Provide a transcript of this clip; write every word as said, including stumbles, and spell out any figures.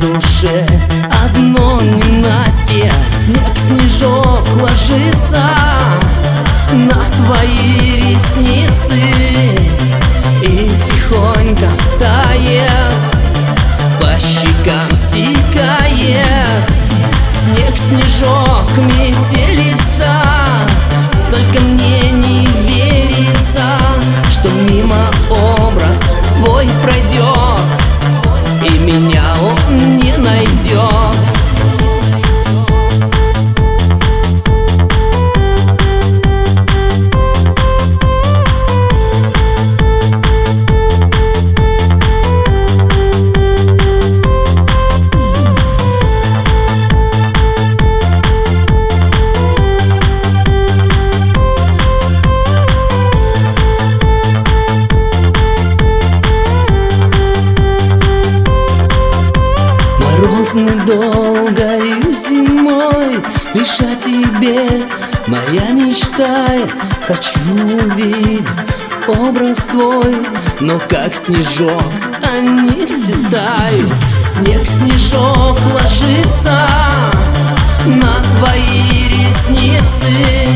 душе одно ненастье. Снег, снежок ложится на твои ресницы и тихонько тает, по щекам стекает. Снег, снежок, метелица, только мне не верится, что мимо образ твой пройдет и меня он не найдет. Морозной долгою зимой лишь о тебе моя мечта. Хочу увидеть образ твой, но как снежок они все тают. Снег, снежок ложится на твои ресницы